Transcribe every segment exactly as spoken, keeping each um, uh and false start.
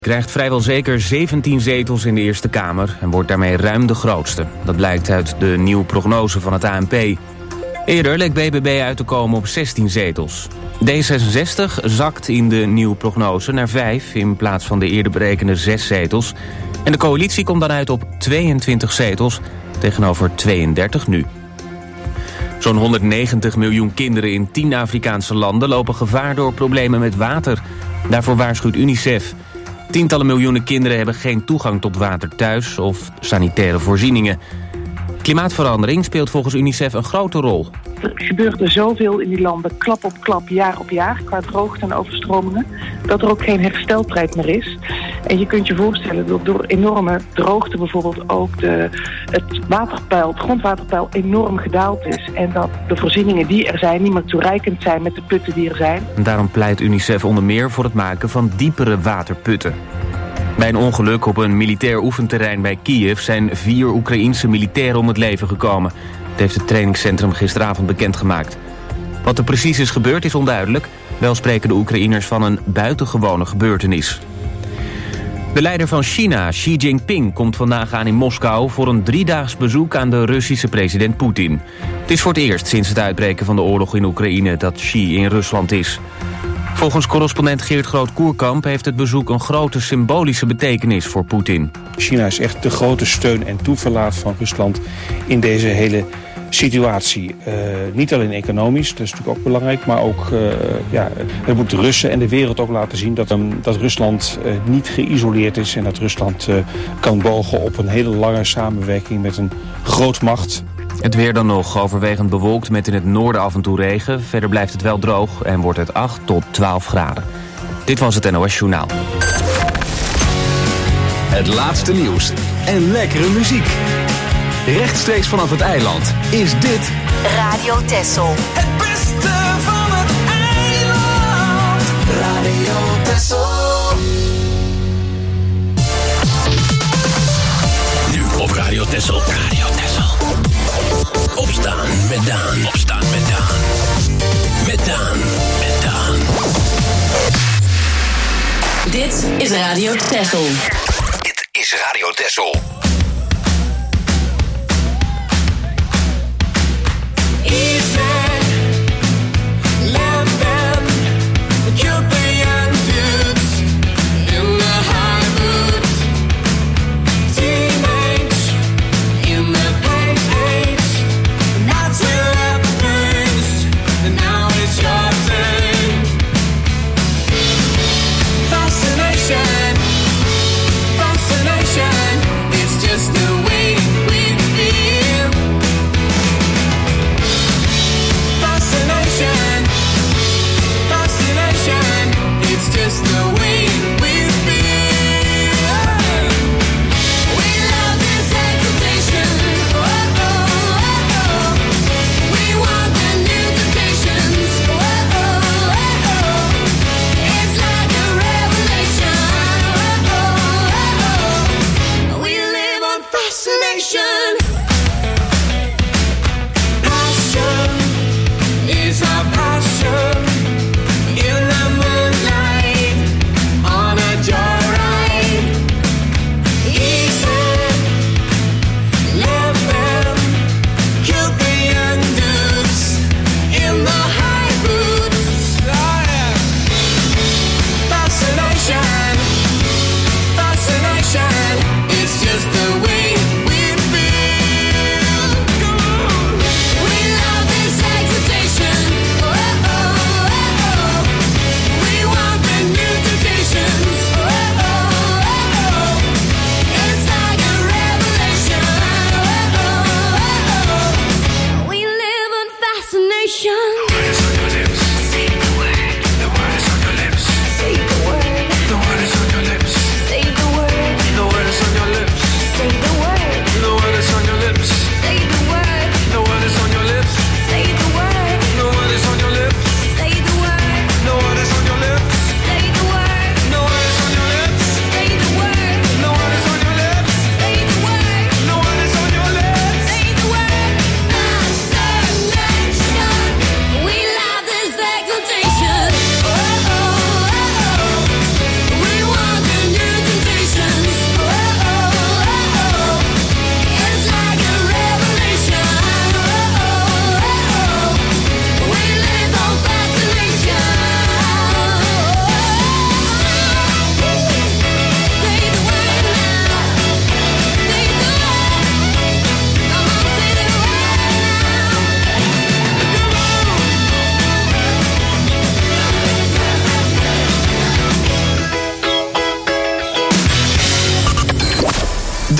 Krijgt vrijwel zeker zeventien zetels in de Eerste Kamer en wordt daarmee ruim de grootste. Dat blijkt uit de nieuwe prognose van het A N P. Eerder leek B B B uit te komen op zestien zetels. D zesenzestig zakt in de nieuwe prognose naar vijf in plaats van de eerder berekende zes zetels. En de coalitie komt dan uit op tweeëntwintig zetels tegenover tweeëndertig nu. Zo'n honderdnegentig miljoen kinderen in tien Afrikaanse landen lopen gevaar door problemen met water. Daarvoor waarschuwt UNICEF. Tientallen miljoenen kinderen hebben geen toegang tot water thuis of sanitaire voorzieningen. Klimaatverandering speelt volgens UNICEF een grote rol. Er gebeurt er zoveel in die landen, klap op klap, jaar op jaar, qua droogte en overstromingen, dat er ook geen hersteltijd meer is. En je kunt je voorstellen dat door enorme droogte bijvoorbeeld ook de, het waterpeil, het grondwaterpeil enorm gedaald is. En dat de voorzieningen die er zijn niet meer toereikend zijn met de putten die er zijn. En daarom pleit UNICEF onder meer voor het maken van diepere waterputten. Bij een ongeluk op een militair oefenterrein bij Kiev zijn vier Oekraïense militairen om het leven gekomen. Dat heeft het trainingscentrum gisteravond bekendgemaakt. Wat er precies is gebeurd is onduidelijk. Wel spreken de Oekraïners van een buitengewone gebeurtenis. De leider van China, Xi Jinping, komt vandaag aan in Moskou voor een driedaags bezoek aan de Russische president Poetin. Het is voor het eerst sinds het uitbreken van de oorlog in Oekraïne dat Xi in Rusland is. Volgens correspondent Geert Groot-Koerkamp heeft het bezoek een grote symbolische betekenis voor Poetin. China is echt de grote steun en toeverlaat van Rusland in deze hele situatie. Uh, niet alleen economisch, dat is natuurlijk ook belangrijk, maar ook uh, ja, het moet de Russen en de wereld ook laten zien dat, um, dat Rusland uh, niet geïsoleerd is en dat Rusland uh, kan bogen op een hele lange samenwerking met een grootmacht. Het weer dan nog overwegend bewolkt met in het noorden af en toe regen. Verder blijft het wel droog en wordt het acht tot twaalf graden. Dit was het N O S Journaal. Het laatste nieuws en lekkere muziek. Rechtstreeks vanaf het eiland is dit Radio Texel. Het beste van het eiland. Radio Texel. Nu op Radio Texel. Radio Texel. Opstaan met Daan. Opstaan met Daan. Met Daan. Met Daan. Dit is Radio Texel. Dit is Radio Texel. Fascination, fascination is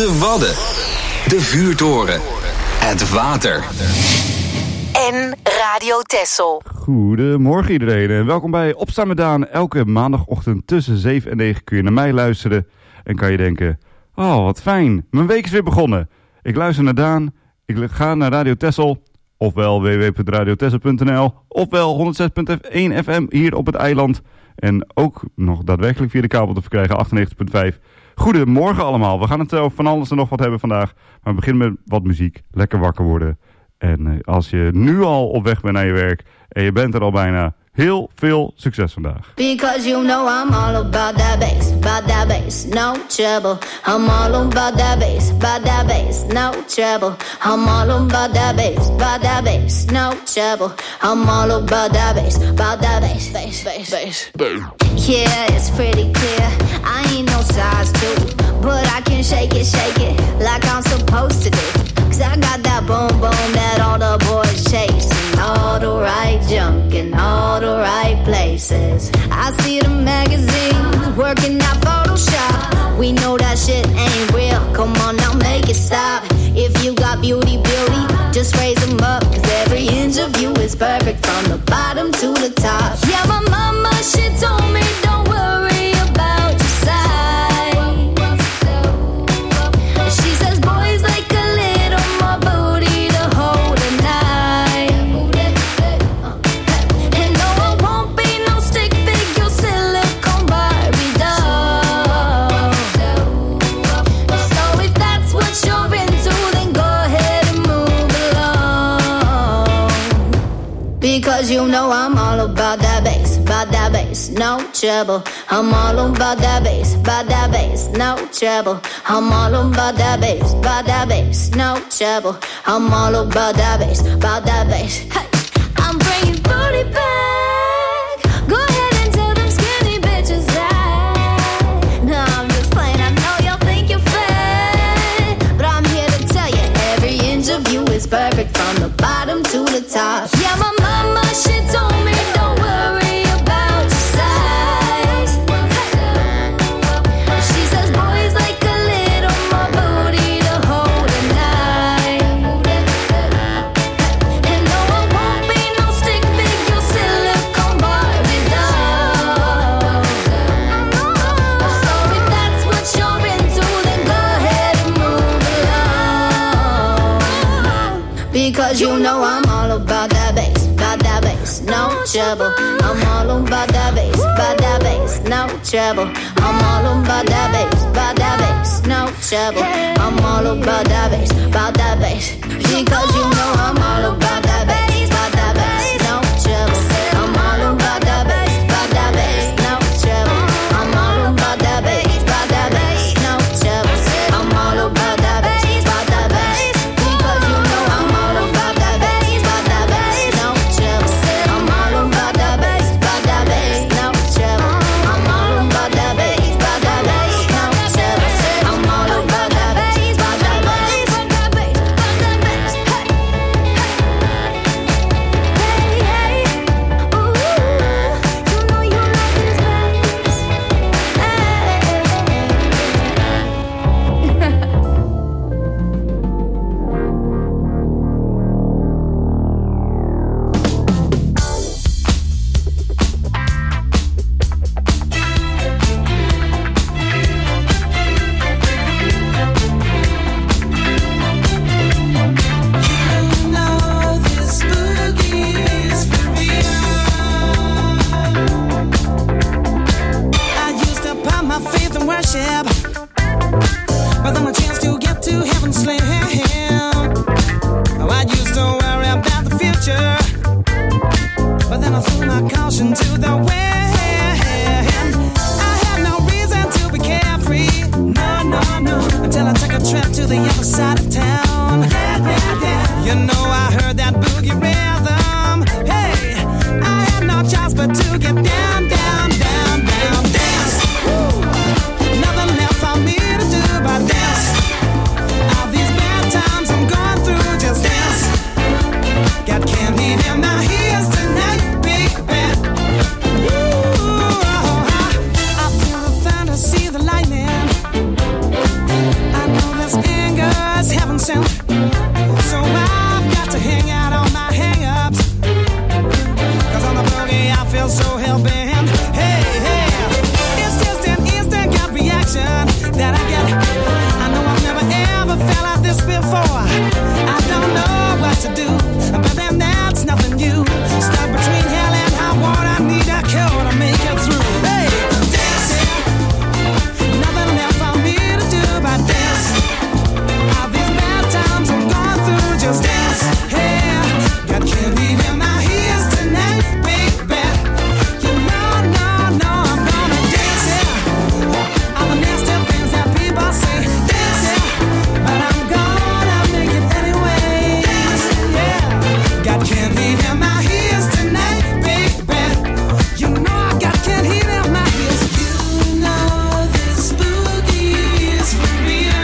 De Wadden. De Vuurtoren. Het water. En Radio Texel. Goedemorgen iedereen en welkom bij Opstaan met Daan. Elke maandagochtend tussen zeven en negen kun je naar mij luisteren. En kan je denken, oh wat fijn, mijn week is weer begonnen. Ik luister naar Daan, ik ga naar Radio Texel, ofwel w w w punt radio texel punt n l, ofwel honderdzes komma één F M hier op het eiland. En ook nog daadwerkelijk via de kabel te verkrijgen, achtennegentig komma vijf. Goedemorgen allemaal, we gaan het over van alles en nog wat hebben vandaag. Maar we beginnen met wat muziek, lekker wakker worden. En uh, als je nu al op weg bent naar je werk en je bent er al bijna, heel veel succes vandaag. Because you know I'm all about that bass, about that bass, no trouble. I'm all about that bass, about that bass, no trouble. I'm all about that bass, about that bass, no trouble. I'm all about that bass, about that bass, bass, bass, bass. Yeah, it's pretty clear, I ain't no size two, but I can shake it, shake it, like I'm supposed to do. Cause I got that boom boom that all the boys chase, and all the right junk in all the right places. I see the magazines working out Photoshop. We know that shit ain't real, come on now make it stop. If you got beauty, beauty, just raise them up. Cause every inch of you is perfect from the bottom to the top. Yeah, my mama, she told me don't worry about your size. She says boys like a little more booty to hold a knife. And no, I won't be no stick figure silicone Barbie doll. So if that's what you're into, then go ahead and move along. Because you know I'm all about that bass, about that bass, no trouble. I'm all about that bass, about that bass, no trouble. I'm all about that bass, about that bass, no trouble. I'm all about that bass, about that bass. Hey, I'm bringing booty back. Go ahead and tell them skinny bitches that. No, I'm just playing, I know y'all think you're fat, but I'm here to tell you every inch of you is perfect from the bottom to the top. Yeah, my mama, she told me don't worry about your size. She says boys like a little more booty to hold a knife. And no, I won't be no stick figure silicone Barbie doll. So if that's what you're into, then go ahead and move along. Because you know I'm all about that bass, about that bass, no trouble. I'm all about that bass, about that bass, no trouble. I'm all about that bass, about that bass, no trouble. I'm all about that bass, about that bass. Because you know I'm all about that bass, about that bass, no trouble. I'm all about that bass, about that bass, no trouble. I'm all about that bass, about that bass, no trouble. I'm all about that bass, about that bass. Because you know I'm all about that bass, about that bass, no trouble. I'm all about that bass, about that bass, no trouble. I'm all about that bass, about that bass, no trouble. I'm all about that bass, about that bass, about that bass, about that bass. Hey, hey, hey, ooh, you know you like this bass. I used to put my faith in worship, but then a chance to get to heaven slam. Oh, I used to worry about the future, but then I threw my caution to the wind. I had no reason to be carefree, no, no, no, until I took a trip to the other side of town. You know I heard that boogie rhythm. Hey, I had no choice but to get down, down, down, down, dance. Woo. Nothing left for me to do but dance. All these bad times I'm going through, just dance. Got candy in my ears tonight, big band. Woo. dancing. So I've got to hang out on my hang-ups. Cause on the boogie I feel so hell-bent. Hey, hey, it's just an instant gut reaction that I get. I know I've never ever felt like this before. I don't know what to do, but then that's nothing new. Stuck between hell and high water, I need a cure to make it through. Hey, dancing, nothing left for me to do but dance. All these bad times I'm going through, just dance. Hey, got candy in my ears tonight, baby. You know, no, no, I'm gonna dance, yeah. All the nasty things that people say, dance, yeah. But I'm gonna make it anyway, yeah. Got candy in my ears tonight, baby. You know I got candy in my ears. You know this boogie is for real.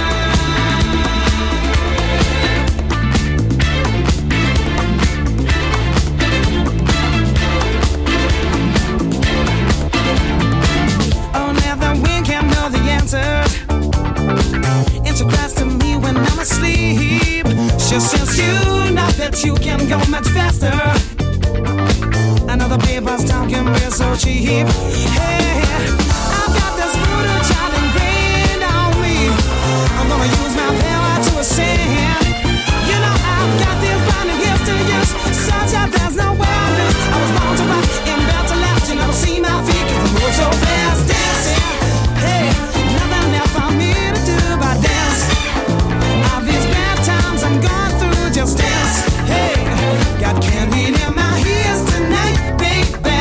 Oh, now the wind can't know the answers. It's a class to me when I'm asleep. She says you know that you can go much faster. Another paper's talking real so cheap. Hey, I've got this voodoo child ingrained on me. I'm gonna use my power to ascend. You know I've got these blinding gifts to use, such that there's no way I lose. I was born to rock and built to last. You never see my feet 'cause I move so fast. Dancing, hey, nothing left for me to do but dance. All these bad times I'm going through, just dance. Hey, got candy in my ears tonight, baby.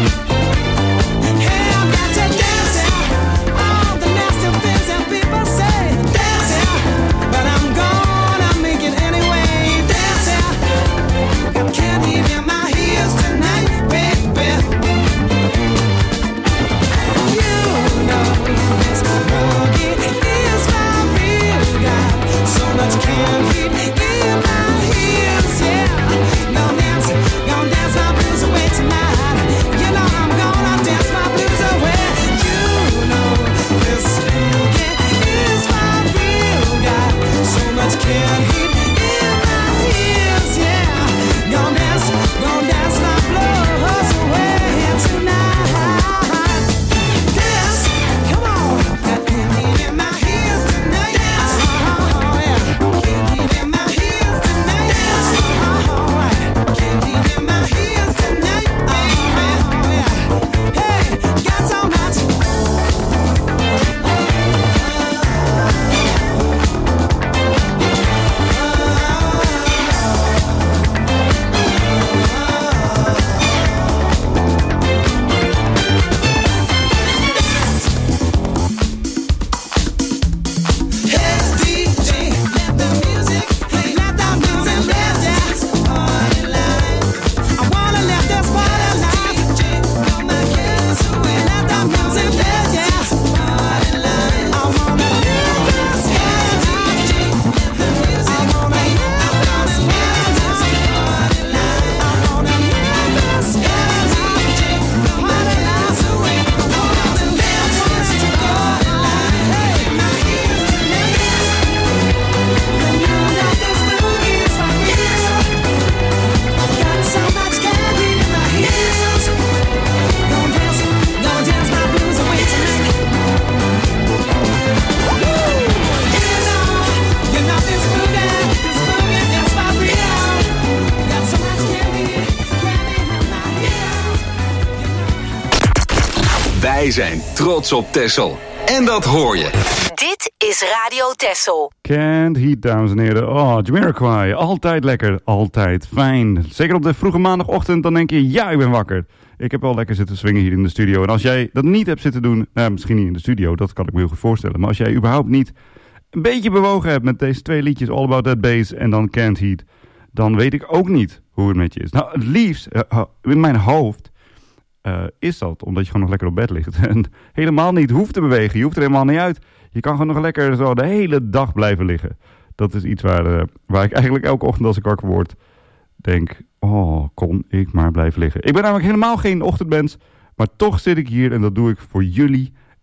Hey, I've got to dance, yeah. All the nasty things that people say, dance, yeah. But I'm gonna make it anyway, dance, yeah. Got candy in my ears tonight, baby. You know this boogie is my real God. So much candy in my ears, yeah. Gonna dance, gonna dance my blues away tonight. You know I'm gonna dance my blues away. You know this boogie is my real God. So much candy in my ears, yeah. Gonna dance, gonna dance my blues away tonight. Dance, come on. Got candy in my ears tonight. Oh, yeah. Candy in my ears tonight. Oh, right. Candy in my ears tonight, baby. Oh, yeah. Hey, got so much. Hey, D J, let the music play. Let the music play. Dance, party life. I wanna let this party life. D J, blow my cares away. Let the music play. Dance, party life. I wanna live this party life. I wanna live this party life. I wanna live this party life. Party life away. I wanna live this party life. Hey, my ears tonight. And you know this boogie is my real. Got so much candy in my ears. Gonna dance, gonna dance my blues away tonight. Woo! You know, you know this boogie, this boogie is my real. Got so much candy, candy in my ears. Wij zijn trots op Texel. En dat hoor je. Dit is Radio Texel. Can't Heat, dames en heren. Oh, Jamiroquai. Altijd lekker. Altijd fijn. Zeker op de vroege maandagochtend, dan denk je, ja, ik ben wakker. Ik heb wel lekker zitten swingen hier in de studio. En als jij dat niet hebt zitten doen, nou, misschien niet in de studio, dat kan ik me heel goed voorstellen. Maar als jij überhaupt niet een beetje bewogen hebt met deze twee liedjes, All About That Bass en dan Can't Heat, dan weet ik ook niet hoe het met je is. Nou, het liefst, uh, in mijn hoofd, uh, is dat omdat je gewoon nog lekker op bed ligt. En helemaal niet hoeft te bewegen. Je hoeft er helemaal niet uit. Je kan gewoon nog lekker zo de hele dag blijven liggen. Dat is iets waar, uh, waar ik eigenlijk elke ochtend als ik wakker word denk, oh, kon ik maar blijven liggen. Ik ben namelijk helemaal geen ochtendmens, maar toch zit ik hier en dat doe ik voor jullie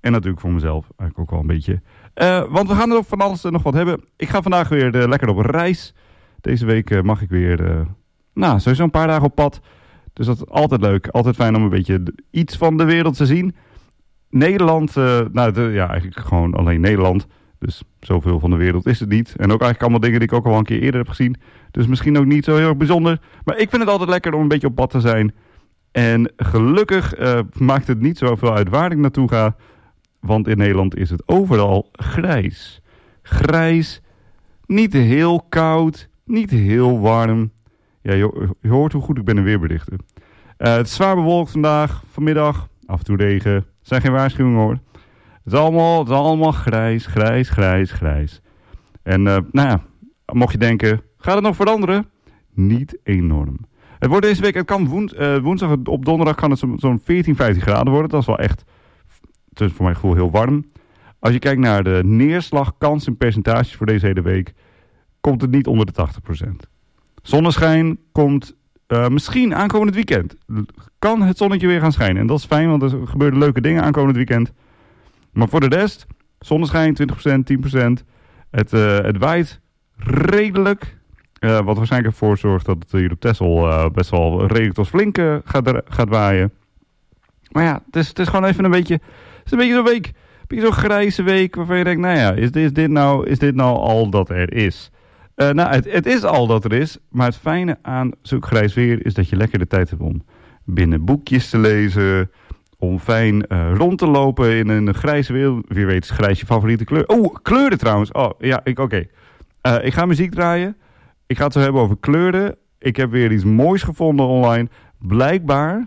En natuurlijk voor mezelf eigenlijk ook wel een beetje. Uh, want we gaan er van alles uh, nog wat hebben. Ik ga vandaag weer uh, lekker op reis. Deze week uh, mag ik weer, uh, nou, sowieso een paar dagen op pad. Dus dat is altijd leuk. Altijd fijn om een beetje d- iets van de wereld te zien. Nederland, uh, nou de, ja, eigenlijk gewoon alleen Nederland. Dus zoveel van de wereld is het niet. En ook eigenlijk allemaal dingen die ik ook al een keer eerder heb gezien. Dus misschien ook niet zo heel erg bijzonder. Maar ik vind het altijd lekker om een beetje op pad te zijn. En gelukkig uh, maakt het niet zoveel uit waar ik naartoe ga. Want in Nederland is het overal grijs. Grijs, niet heel koud, niet heel warm. Ja, je, je hoort hoe goed ik ben in weerberichten. Uh, het is zwaar bewolkt vandaag, vanmiddag, af en toe regen. Er zijn geen waarschuwingen hoor. Het is allemaal, het is allemaal grijs, grijs, grijs, grijs. En uh, nou ja, mocht je denken, gaat het nog veranderen? Niet enorm. Het wordt deze week, het kan woens, uh, woensdag op donderdag kan het zo, zo'n veertien, vijftien graden worden. Dat is wel echt, het is voor mijn gevoel heel warm. Als je kijkt naar de neerslagkans en percentages voor deze hele week, komt het niet onder de tachtig procent. Zonneschijn komt uh, misschien aankomend weekend. Kan het zonnetje weer gaan schijnen. En dat is fijn, want er gebeuren leuke dingen aankomend weekend. Maar voor de rest, zonneschijn twintig procent, tien procent. Het, uh, het waait redelijk. Uh, wat waarschijnlijk ervoor zorgt dat het hier op Texel uh, best wel redelijk tot flink uh, gaat, gaat waaien. Maar ja, het is, het is gewoon even een beetje, het is een beetje zo'n week, een beetje zo'n grijze week waarvan je denkt, nou ja, is dit, is dit, nou, is dit nou al dat er is? Uh, nou, het, het is al dat er is, maar het fijne aan zo'n grijs weer is dat je lekker de tijd hebt om binnen boekjes te lezen, om fijn uh, rond te lopen in een grijze wereld. Wie weet is grijs je favoriete kleur. Oh, kleuren trouwens. Oh, ja, ik, oké. Okay. Uh, ik ga muziek draaien. Ik ga het zo hebben over kleuren. Ik heb weer iets moois gevonden online. Blijkbaar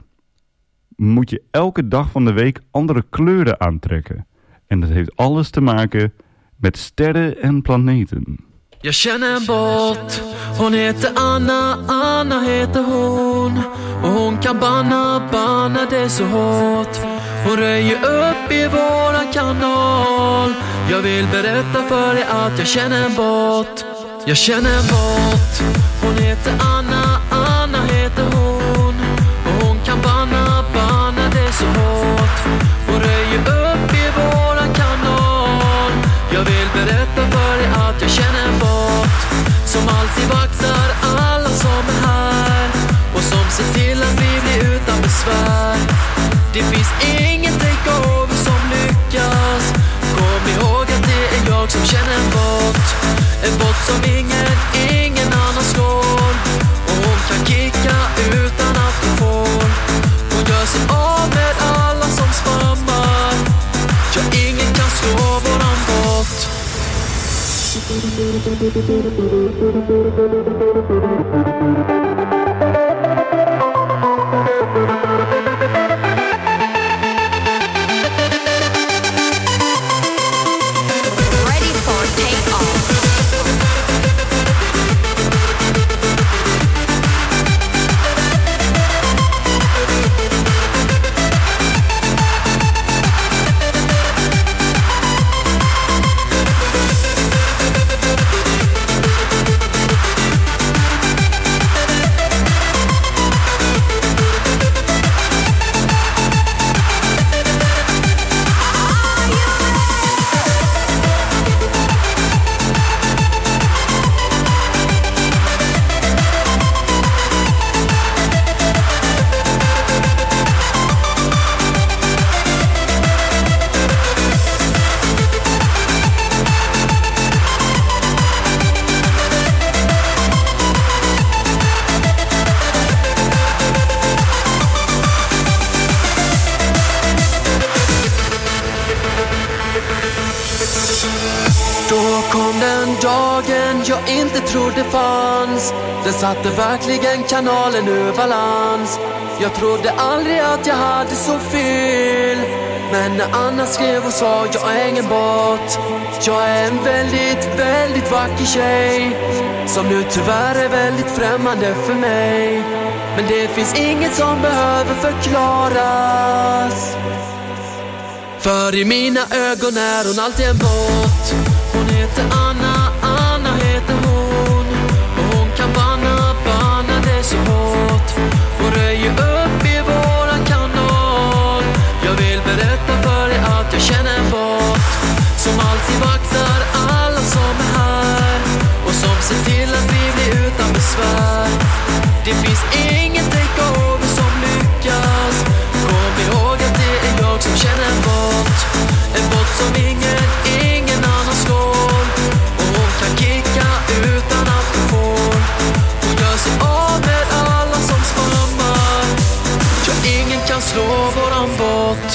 moet je elke dag van de week andere kleuren aantrekken. En dat heeft alles te maken met sterren en planeten. Jag känner en båt, hon heter Anna, Anna heter hon. Och hon kan banna, banna det så hårt. Hon röjer upp i våran kanal. Jag vill berätta för dig att jag känner en båt. Jag känner en båt, hon heter Anna, Anna heter hon. Och hon kan banna, banna det så hårt. Hon röjer upp i våran kanal. Jag vill berätta för dig att jag känner en båt som alltid vaktar alla som är här och som ser till att vi blir utan besvär. Det finns ingen takeover som lyckas. Kom ihåg att det är jag som känner en båt. En båt som ingen, ingen annan slår. Och hon kan kicka utan att hon får. Hon gör sig av med alla som spammar. Ja, ingen kan slå våran båt. Den satte verkligen kanalen ur balans. Jag trodde aldrig att jag hade så fel. Men när Anna skrev och sa jag är ingen båt. Jag är en väldigt, väldigt vacker tjej som nu tyvärr är väldigt främmande för mig. Men det finns inget som behöver förklaras. För i mina ögon är hon alltid en båt. Hon heter Anna, Anna heter hon. Och hon kan banna, banna det så hårt. Hon röjer upp i våran kanal. Jag vill berätta för dig att jag känner alltid vaktar alla som är här och som ser till att vi blir utan besvär. Det finns ingen takeover som lyckas. Kom ihåg att det är jag som känner en bot. En bot som ingen, ingen annan slår. Och hon kan kicka utan att hon får. Hon gör sig av med alla som spammar. Ja, ingen kan slå våran bot.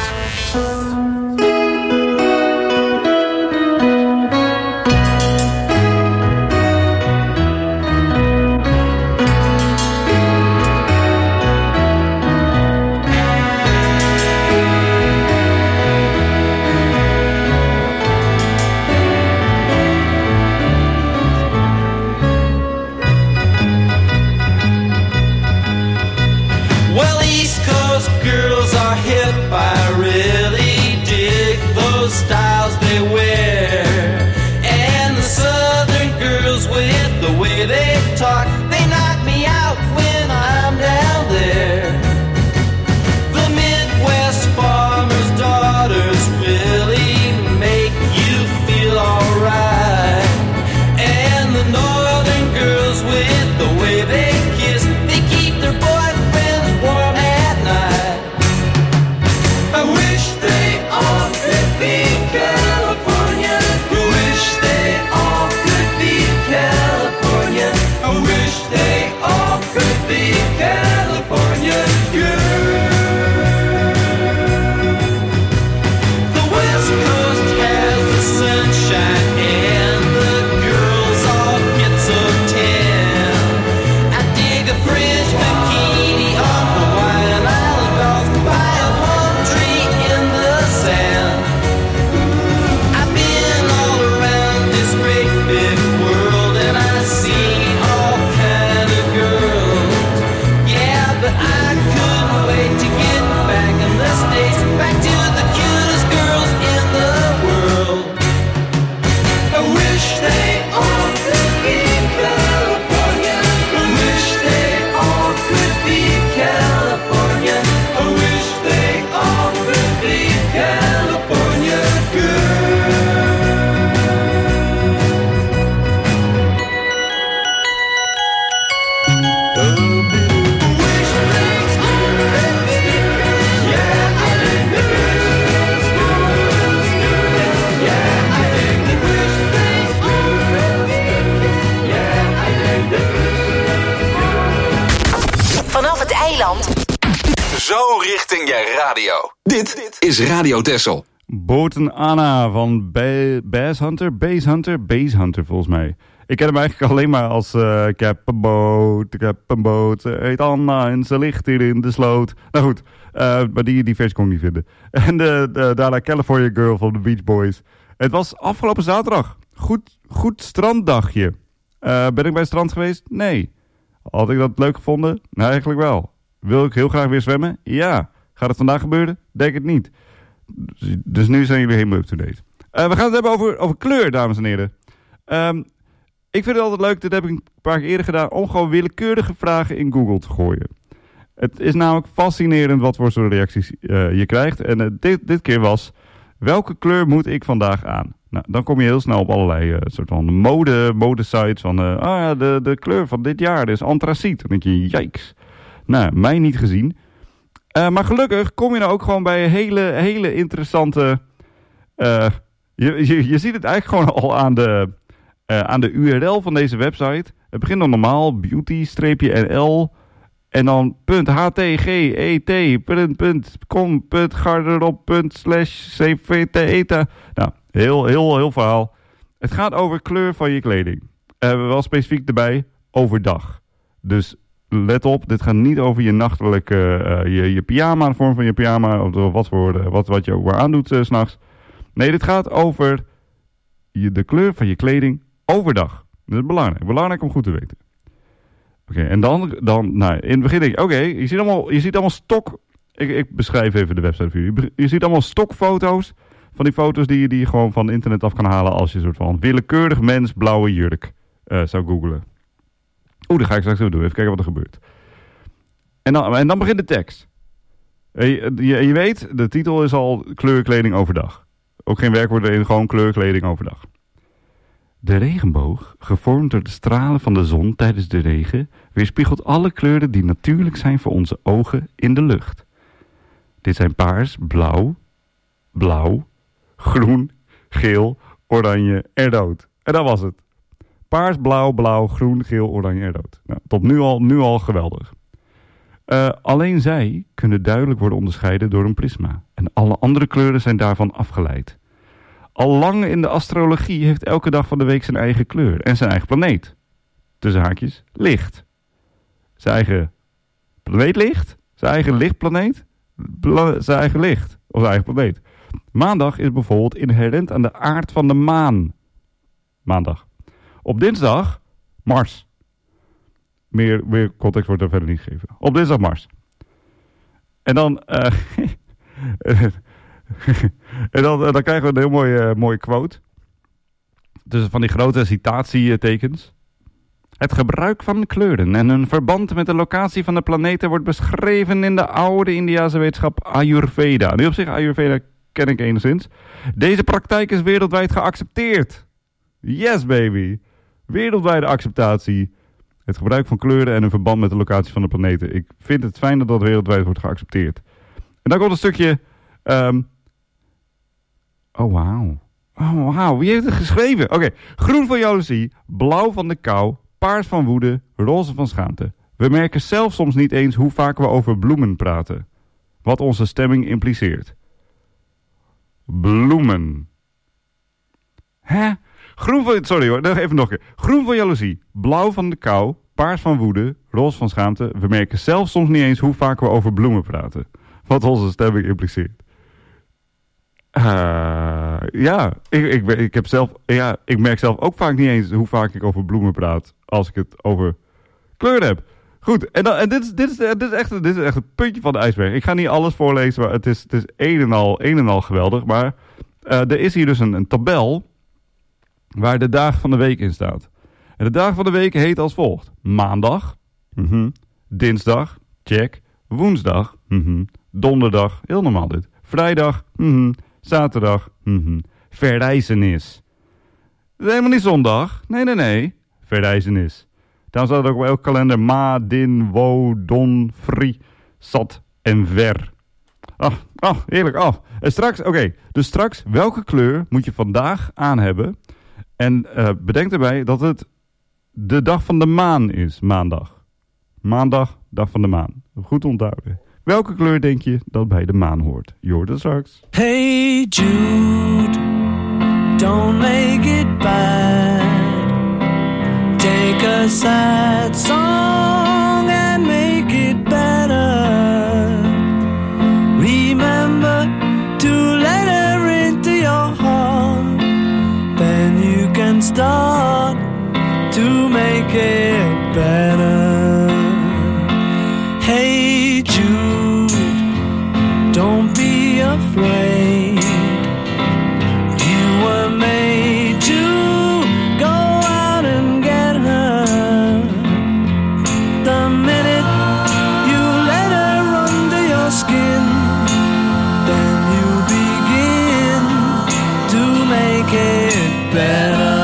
Well, East Coast girls are hip. I really dig those styles they wear. And the Southern girls with the way they talk, they knock me out when I'm down there. The Midwest farmers' daughters really make you feel alright. And the Northern girls with the way they kiss, they keep their boyfriends warm at night. I wish they all could be California. I wish they all could be California. I wish they all could be California girls. The West Coast has the sunshine and the girls all get so tan. I dig a French bikini on Hawaiian Island dolls by a palm tree in the sand. I've been all around this great big world and I've seen all kind of girls. Yeah, but I couldn't wait to get back in the States, back to the cutest girls in the world. I wish they all could be California. I wish they all could be California. I wish they all could be California Vanaf het eiland. Zo richting je radio. Dit is Radio Texel. Boten Anna van Ba- Bass Hunter, Base Hunter, Base Hunter volgens mij. Ik ken hem eigenlijk alleen maar als uh, ik heb een boot, ik heb een boot, ze heet Anna en ze ligt hier in de sloot. Nou goed, uh, maar die, die versie kon ik niet vinden. En de, de, daarna California Girl van de Beach Boys. Het was afgelopen zaterdag. Goed, goed stranddagje. Uh, ben ik bij het strand geweest? Nee. Had ik dat leuk gevonden? Nou, eigenlijk wel. Wil ik heel graag weer zwemmen? Ja. Gaat het vandaag gebeuren? Denk het niet. Dus, dus nu zijn jullie helemaal up-to-date. Uh, we gaan het hebben over, over kleur, dames en heren. Um, ik vind het altijd leuk, dit heb ik een paar keer eerder gedaan, om gewoon willekeurige vragen in Google te gooien. Het is namelijk fascinerend wat voor soort reacties uh, je krijgt. En uh, dit, dit keer was, welke kleur moet ik vandaag aan? Nou, dan kom je heel snel op allerlei uh, soort van mode, modesites van, uh, ah ja, de, de kleur van dit jaar is antraciet. Dan denk je, jijks. Nou, mij niet gezien. Uh, maar gelukkig kom je nou ook gewoon bij hele, hele interessante... Uh, je, je, je ziet het eigenlijk gewoon al aan de, uh, aan de U R L van deze website. Het begint dan normaal, beauty-N L... En dan .htget.com.garderop.slash cvteta. Nou, heel, heel, heel verhaal. Het gaat over kleur van je kleding. Uh, we hebben wel specifiek erbij overdag. Dus let op, dit gaat niet over je nachtelijke, uh, je, je pyjama, de vorm van je pyjama, of wat, voor, wat, wat je ook maar aandoet uh, 's nachts. Nee, dit gaat over je, de kleur van je kleding overdag. Dat is belangrijk. Belangrijk om goed te weten. Oké, okay, en dan, dan nou, in het begin denk ik, oké, okay, je ziet allemaal, je ziet allemaal stok... Ik, ik beschrijf even de website voor jullie. Je ziet allemaal stokfoto's van die foto's die je, die je gewoon van internet af kan halen als je een soort van willekeurig mens blauwe jurk uh, zou googlen. Oeh, dat ga ik straks even doen. Even kijken wat er gebeurt. En dan, en dan begint de tekst. Je, je, je weet, de titel is al kleurkleding overdag. Ook geen werkwoord erin, gewoon kleurkleding overdag. De regenboog, gevormd door de stralen van de zon tijdens de regen, weerspiegelt alle kleuren die natuurlijk zijn voor onze ogen in de lucht. Dit zijn paars, blauw, blauw, groen, geel, oranje en rood. En dat was het. Paars, blauw, blauw, groen, geel, oranje en rood. Nou, tot nu al, nu al geweldig. Uh, alleen zij kunnen duidelijk worden onderscheiden door een prisma. En alle andere kleuren zijn daarvan afgeleid. Al lang in de astrologie heeft elke dag van de week zijn eigen kleur en zijn eigen planeet. Tussen haakjes, licht. Zijn eigen planeet licht, zijn eigen lichtplaneet, Pla- zijn eigen licht, of zijn eigen planeet. Maandag is bijvoorbeeld inherent aan de aard van de maan. Maandag. Op dinsdag, Mars. Meer, meer context wordt er verder niet gegeven. Op dinsdag Mars. En dan... Uh, en dan, dan krijgen we een heel mooie, uh, mooie quote. Dus van die grote citatietekens. Het gebruik van kleuren en hun verband met de locatie van de planeten wordt beschreven in de oude Indiase wetenschap Ayurveda. Nu op zich, Ayurveda ken ik enigszins. Deze praktijk is wereldwijd geaccepteerd. Yes, baby. Wereldwijde acceptatie. Het gebruik van kleuren en hun verband met de locatie van de planeten. Ik vind het fijn dat dat wereldwijd wordt geaccepteerd. En dan komt een stukje... Um... Oh, wauw. Oh, wauw. Wie heeft het geschreven? Oké. Okay. Groen van jaloezie, blauw van de kou, paars van woede, roze van schaamte. We merken zelf soms niet eens hoe vaak we over bloemen praten. Wat onze stemming impliceert. Bloemen. Hè? Groen van... Sorry hoor, even nog een keer. Groen van jaloezie, blauw van de kou, paars van woede, roze van schaamte. We merken zelf soms niet eens hoe vaak we over bloemen praten. Wat onze stemming impliceert. Uh, ja, ik, ik, ik, heb zelf, ja, ik merk zelf ook vaak niet eens hoe vaak ik over bloemen praat. Als ik het over kleuren heb. Goed, en, dan, en dit, is, dit, is, dit, is echt, dit is echt het puntje van de ijsberg. Ik ga niet alles voorlezen, maar het is, het is een, en al, een en al geweldig. Maar uh, er is hier dus een, een tabel waar de dagen van de week in staat. En de dagen van de week heet als volgt. Maandag, mm-hmm. Dinsdag, check. Woensdag, mm-hmm. Donderdag, heel normaal dit. Vrijdag, mm-hmm. Zaterdag, mm-hmm. Verrijzenis. Dat is helemaal niet zondag. Nee, nee, nee. Verrijzenis. Daarom staat het ook op elke kalender ma, din, wo, don, fri, sat en ver. Ah, ah, heerlijk. Ah. En straks, oké. Okay. Dus straks, welke kleur moet je vandaag aan hebben? En uh, bedenk erbij dat het de dag van de maan is, maandag. Maandag, dag van de maan. Goed onthouden. Welke kleur denk je dat bij de maan hoort? Je hoort het straks. Hey Jude, don't make it bad. Take a sad song and make it better. Remember to let her into your heart. Then you can start to make it better. Hey Jude, don't be afraid. You were made to go out and get her. The minute you let her under your skin, then you begin to make it better.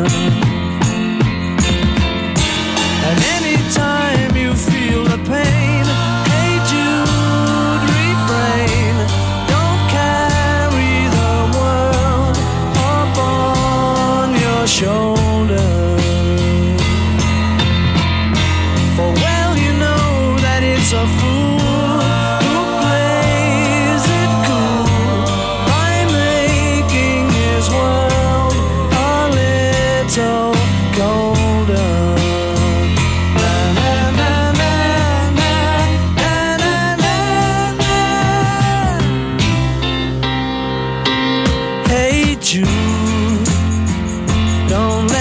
And anytime you feel the pain, hey Jude, refrain. Don't carry the world up on your shoulder. For well you know that it's a fool who plays it cool by making his world a little colder. Hey Jude, don't let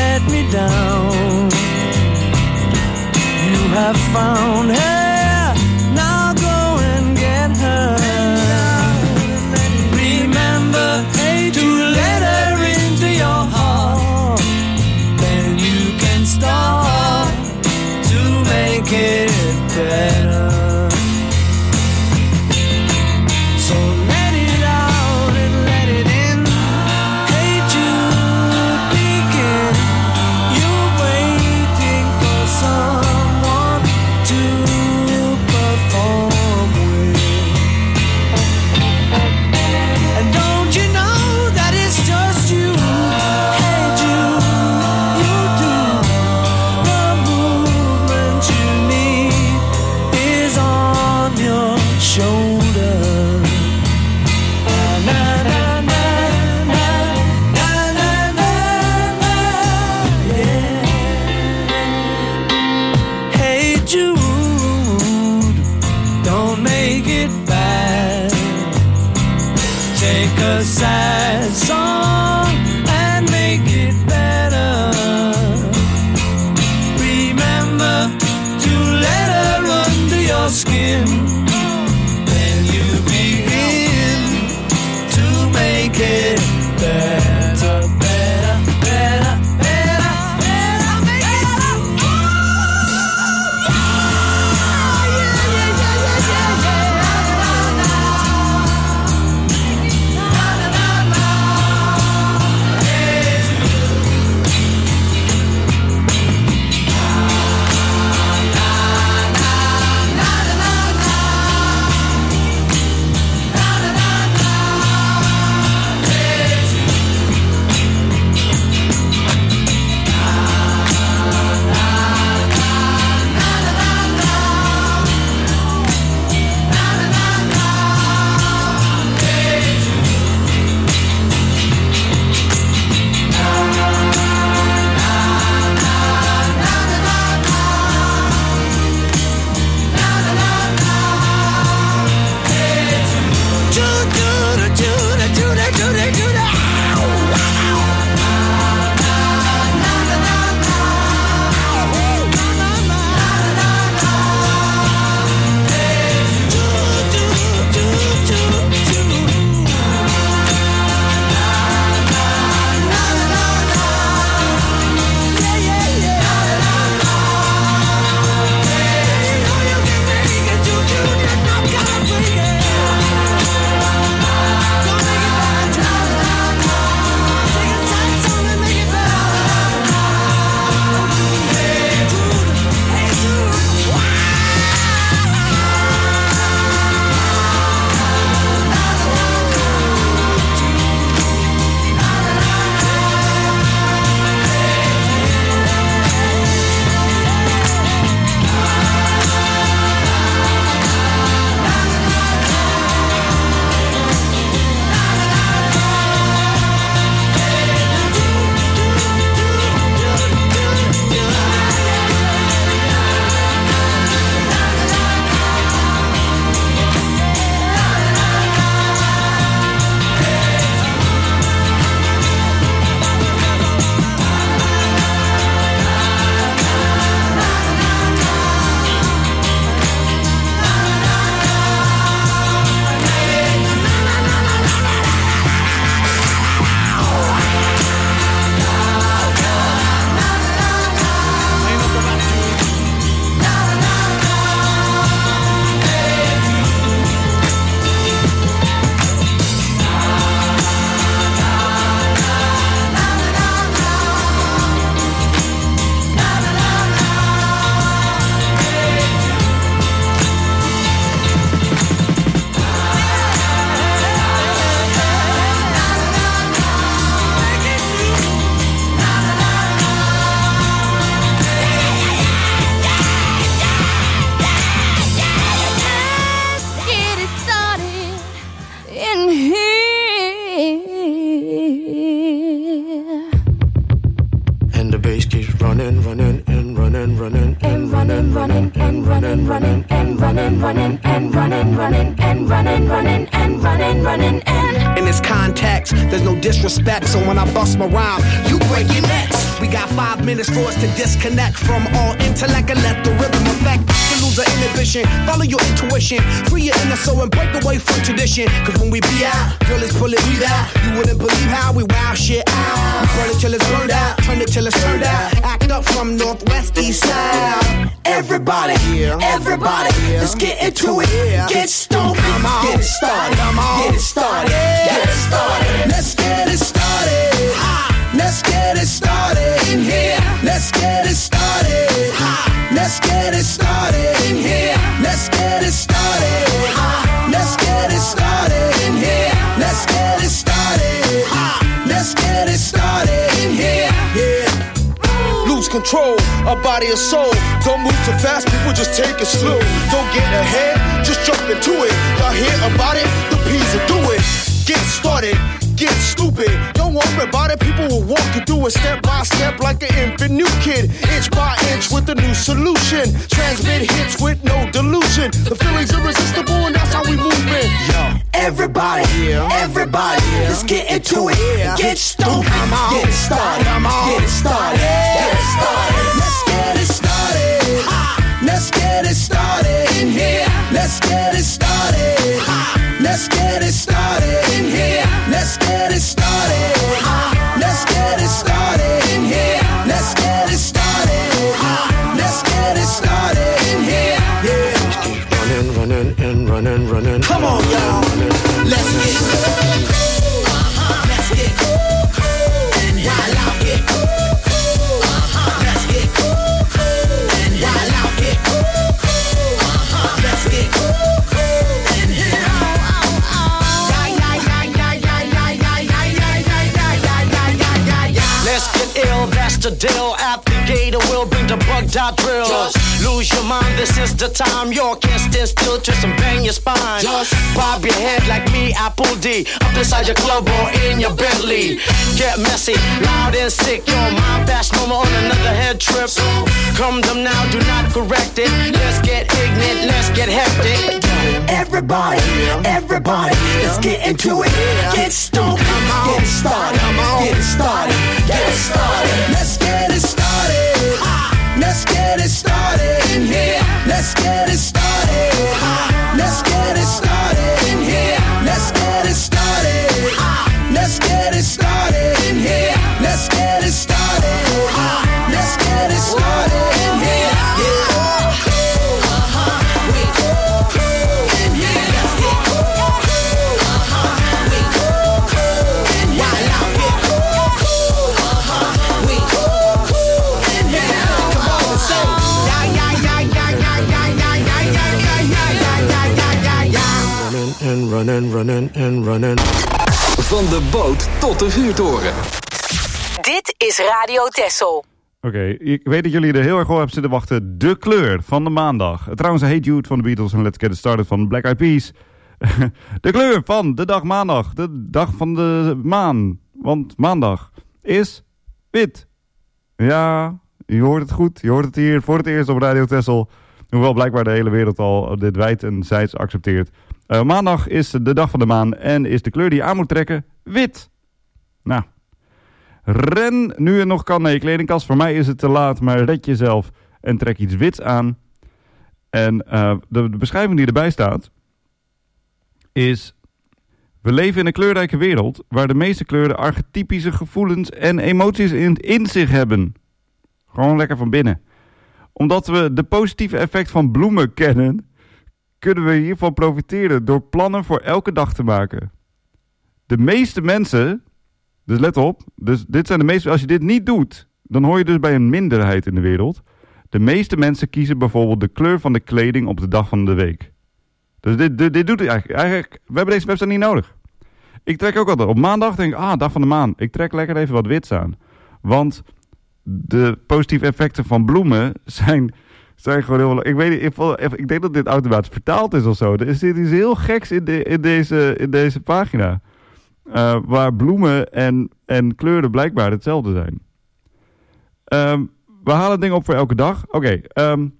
pace keeps running, running, and running, running, and running, running, and running, running, and running, running, and running, running, and running, running, and running, running, and in this context, there's no disrespect. So when I bust my rhyme, you break your necks. We got five minutes for us to disconnect from all intellect and let the rhythm affect. To lose our inhibition, follow your intuition, free your inner soul and break away from tradition. Cause when we be out, girl, it's pulling me out. You wouldn't believe how we wow shit out. We burn it till it's burned out, turn it till it's turned out. Act up from northwest, east side. Everybody, everybody, let's get into it. Get stoned, get it started, get it started, get it started. Let's get it started. Let's get it started in here. Let's get it started. Let's get it started in here. Let's get it started. Let's get it started in here. Let's get it started. Let's get it started in here. Yeah. Lose control of body and soul. Don't move too fast, people just take it slow. Don't get ahead, just jump into it. Y'all hear about it? The P's will do it. Get started. Get stupid, don't worry about it, people will walk you through it step by step like an infant new kid, inch by inch with a new solution, transmit hits with no delusion, the feeling's irresistible and that's how we move in. Yo, everybody, everybody, let's get into it, get stupid, get it started, get it started, get it started, let's get it started, let's get it started in here, let's get it started, let's get it started in here. Let's get it started. Let's get it started in here. Let's get it started. Let's get it started in here. Yeah. Running, running, and running, running. Come on, y'all. Let's get cool. Let's get cool. And while I get cool. Let's get cool. And while I get cool. Let's get cool. That's the deal. At the gate, we'll bring the bug dot drill. Just lose your mind, this is the time. You can't stand still, twist and bang your spine. Just bob your head like me, Apple D. Up inside your club or in your Bentley. Get messy, loud and sick. Your mind fast, no more on another head trip. So come them now, do not correct it. Let's get ignorant, let's get hectic. Everybody, everybody, let's get into it. Get stoked, get it started, get it started, get it started. Let's get it started. Let's get it started in here. Let's get it started. Let's get it started in here. Let's get it started. Let's get it started in here. Let's get it started. Let's get it started in here. Yeah. And running, running, and running. Van de boot tot de vuurtoren. Dit is Radio Texel. Oké, okay, ik weet dat jullie er heel erg op hebben zitten wachten. De kleur van de maandag. Trouwens, Hey Jude van de Beatles en Let's Get It Started van Black Eyed Peas. De kleur van de dag maandag. De dag van de maan. Want maandag is wit. Ja, je hoort het goed. Je hoort het hier voor het eerst op Radio Texel. Hoewel blijkbaar de hele wereld al dit wijd en zijds accepteert. Uh, maandag is de dag van de maan en is de kleur die je aan moet trekken wit. Nou, ren nu je nog kan naar je kledingkast. Voor mij is het te laat, maar red jezelf en trek iets wits aan. En uh, de, de beschrijving die erbij staat is: we leven in een kleurrijke wereld waar de meeste kleuren archetypische gevoelens en emoties in, in zich hebben. Gewoon lekker van binnen. Omdat we de positieve effect van bloemen kennen, kunnen we hiervan profiteren door plannen voor elke dag te maken. De meeste mensen, dus let op, dus dit zijn de meeste, als je dit niet doet, dan hoor je dus bij een minderheid in de wereld. De meeste mensen kiezen bijvoorbeeld de kleur van de kleding op de dag van de week. Dus dit, dit, dit doet het eigenlijk, eigenlijk. We hebben deze website niet nodig. Ik trek ook altijd op maandag, denk ik, ah, dag van de maan. Ik trek lekker even wat wits aan. Want de positieve effecten van bloemen zijn, zijn gewoon heel... Ik weet niet, ik, ik denk dat dit automatisch vertaald is of zo. Er is iets heel geks in, de, in, deze, in deze pagina. Uh, waar bloemen en, en kleuren blijkbaar hetzelfde zijn. Um, we halen dingen op voor elke dag. Oké, okay, um,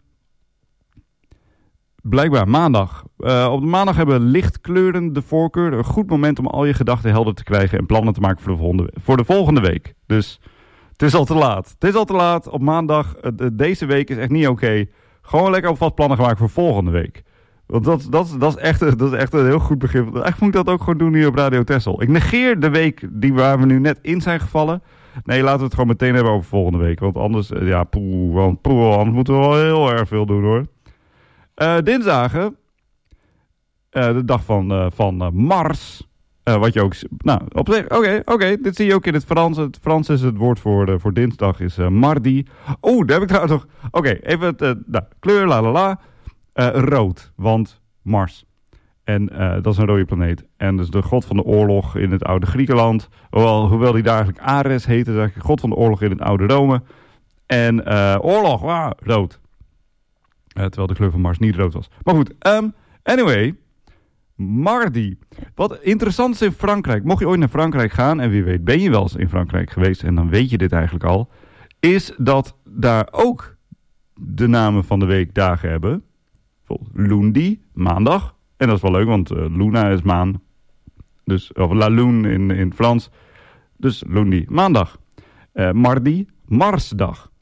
blijkbaar maandag. Uh, op de maandag hebben lichtkleuren de voorkeur. Een goed moment om al je gedachten helder te krijgen en plannen te maken voor de volgende, voor de volgende week. Dus het is al te laat. Het is al te laat. Op maandag, uh, deze week is echt niet oké. Okay. Gewoon lekker alvast plannen gemaakt voor volgende week. Want dat, dat, dat, is echt, dat is echt een heel goed begrip. Eigenlijk moet ik dat ook gewoon doen hier op Radio Texel. Ik negeer de week die waar we nu net in zijn gevallen. Nee, laten we het gewoon meteen hebben over volgende week. Want anders, ja, poeh, want poeh, anders moeten we wel heel erg veel doen hoor. Uh, dinsdagen, uh, de dag van, uh, van uh, Mars. Uh, wat je ook, nou, op zich, oké, okay, oké, okay, dit zie je ook in het Frans. Het Frans is het woord voor, uh, voor dinsdag, is uh, mardi. Oeh, daar heb ik trouwens nog, oké, okay, even het, uh, nou, kleur, la la la. Uh, rood, want Mars. En uh, dat is een rode planeet. En dus de god van de oorlog in het oude Griekenland. Hoewel, hoewel die daar eigenlijk Ares heette, is eigenlijk god van de oorlog in het oude Rome. En uh, oorlog, wow, rood. Uh, terwijl de kleur van Mars niet rood was. Maar goed, um, anyway. Mardi. Wat interessant is in Frankrijk. Mocht je ooit naar Frankrijk gaan, en wie weet ben je wel eens in Frankrijk geweest, en dan weet je dit eigenlijk al, is dat daar ook de namen van de weekdagen hebben. Bijvoorbeeld Lundi, maandag. En dat is wel leuk, want uh, Luna is maan. Dus, of la lune in, in Frans. Dus Lundi, maandag. Uh, Mardi, Marsdag.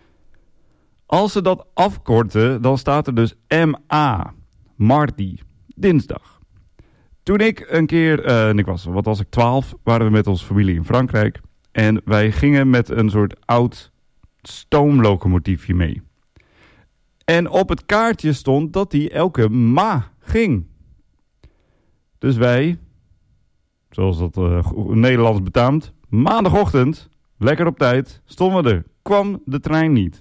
Als ze dat afkorten, dan staat er dus M A. Mardi, dinsdag. Toen ik een keer, uh, en ik was, wat was ik, twaalf, waren we met onze familie in Frankrijk. En wij gingen met een soort oud stoomlocomotiefje mee. En op het kaartje stond dat die elke ma ging. Dus wij, zoals dat uh, Nederlands betaamt, maandagochtend, lekker op tijd, stonden we er. Kwam de trein niet.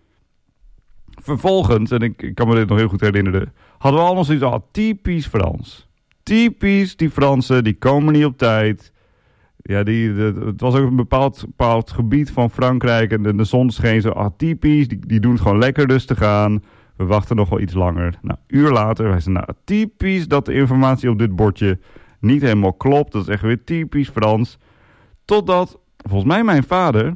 Vervolgens, en ik, ik kan me dit nog heel goed herinneren, hadden we allemaal zoiets al, typisch Frans. Typisch, die Fransen, die komen niet op tijd. Ja, die, de, het was ook een bepaald, bepaald gebied van Frankrijk en de, de zon scheen zo, ah, typisch, die, die doen het gewoon lekker rustig aan. We wachten nog wel iets langer. Nou, een uur later, wij zeiden, nou, typisch dat de informatie op dit bordje niet helemaal klopt. Dat is echt weer typisch Frans. Totdat, volgens mij mijn vader,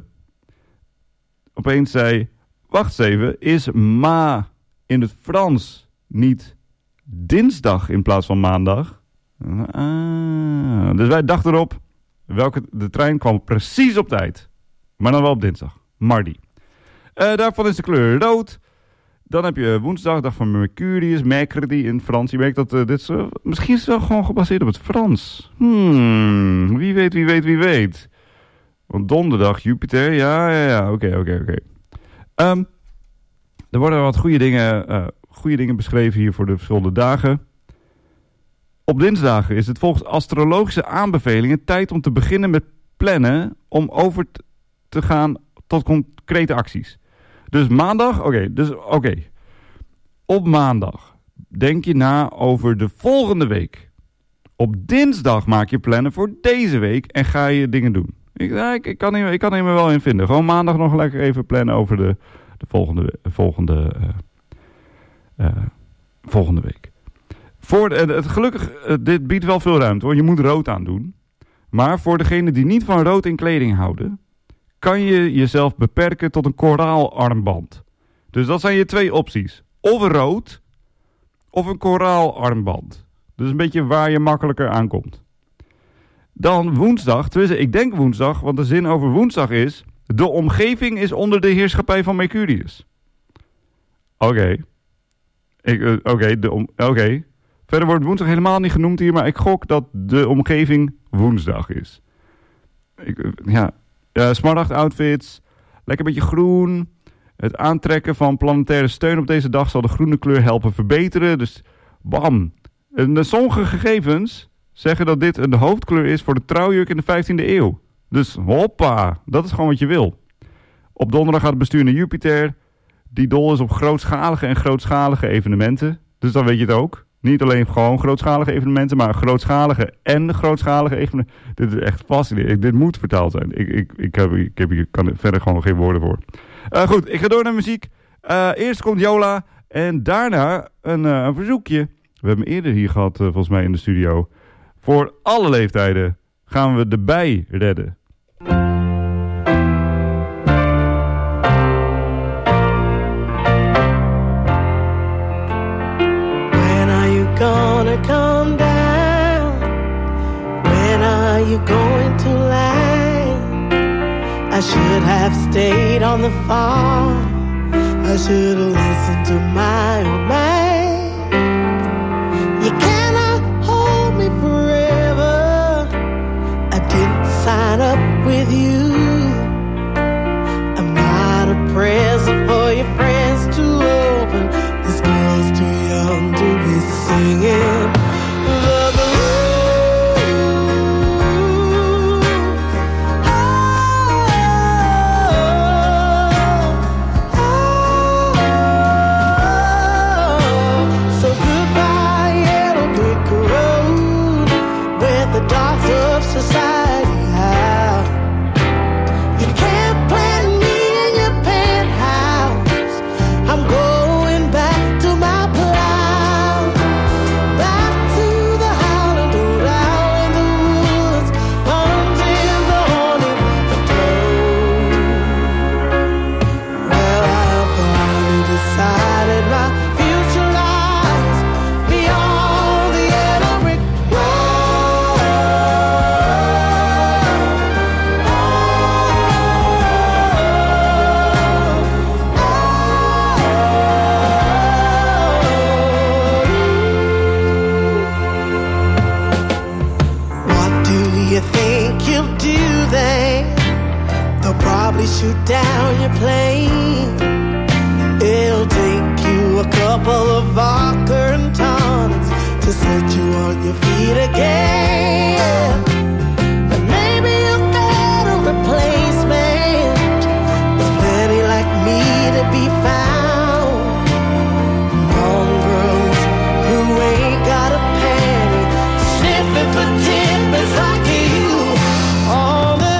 opeens zei, wacht eens even, is ma in het Frans niet dinsdag in plaats van maandag? Ah, dus wij dachten erop, welke, de trein kwam precies op tijd. Maar dan wel op dinsdag. Mardi. Uh, daarvan is de kleur rood. Dan heb je woensdag, dag van Mercurius, Mercredi in Frans. Je merkt dat uh, dit is, uh, misschien is het wel gewoon gebaseerd op het Frans. Hmm, wie weet, wie weet, wie weet. Want donderdag, Jupiter, ja, ja, ja, oké, okay, oké, okay, oké. Okay. Um, er worden wat goede dingen, uh, goede dingen beschreven hier voor de verschillende dagen. Op dinsdagen is het volgens astrologische aanbevelingen tijd om te beginnen met plannen om over te gaan tot concrete acties. Dus maandag, oké, okay, dus oké. Okay. Op maandag denk je na over de volgende week. Op dinsdag maak je plannen voor deze week en ga je dingen doen. Ik, ja, ik, ik, kan, hier, ik kan er me wel in vinden. Gewoon maandag nog lekker even plannen over de, de volgende, volgende, uh, uh, volgende week. Voor de, het, gelukkig, uh, dit biedt wel veel ruimte hoor. Je moet rood aan doen. Maar voor degenen die niet van rood in kleding houden, kan je jezelf beperken tot een koraalarmband. Dus dat zijn je twee opties. Of rood, of een koraalarmband. Dus een beetje waar je makkelijker aankomt. Dan woensdag, tenminste ik denk woensdag, want de zin over woensdag is, de omgeving is onder de heerschappij van Mercurius. Oké. Okay. Uh, Oké, okay, om- okay. Verder wordt woensdag helemaal niet genoemd hier, maar ik gok dat de omgeving woensdag is. Ik, uh, ja... Uh, Smaragd outfits, lekker een beetje groen. Het aantrekken van planetaire steun op deze dag zal de groene kleur helpen verbeteren. Dus bam. En de sommige gegevens zeggen dat dit een hoofdkleur is voor de trouwjurk in de vijftiende eeuw. Dus hoppa, dat is gewoon wat je wil. Op donderdag gaat het bestuur naar Jupiter, die dol is op grootschalige en grootschalige evenementen. Dus dan weet je het ook. Niet alleen gewoon grootschalige evenementen, maar grootschalige en grootschalige evenementen. Dit is echt fascinerend. Dit moet vertaald zijn. Ik, ik, ik, heb, ik heb hier kan verder gewoon geen woorden voor. Uh, goed, ik ga door naar muziek. Uh, eerst komt Yola en daarna een, uh, een verzoekje. We hebben hem eerder hier gehad, uh, volgens mij in de studio. Voor alle leeftijden gaan we de bij redden. I should have stayed on the farm. I should have listened to my old man. You cannot hold me forever. I didn't sign up with you. I'm not a present for your friends to open. This girl's too young to be singing the blues. Society, how you can't plant me in your penthouse. I'm going back to my plow, back to the howling road out in the woods, hunting the horny toad. Well, I finally decided my future lies beyond the yellow brick road. You think you'll do that? They'll probably shoot down your plane. It'll take you a couple of vodka and tonics to set you on your feet again. And maybe you'll get a replacement. There's plenty like me to be found. Young girls who ain't got a penny, sniffing for tippers like you. On the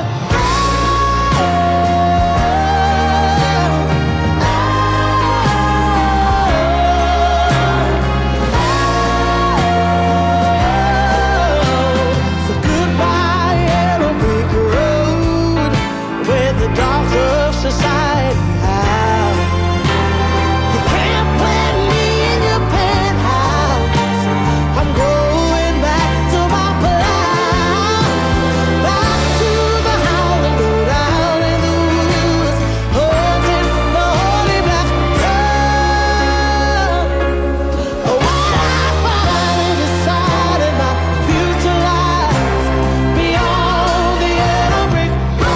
so goodbye, yellow brick road, where the dogs of society howl. You can't plant me in your penthouse. I'm going back to my plow, back to the howling road out in the woods, holding the holy black road. Oh, I finally decided my future lies beyond the yellow brick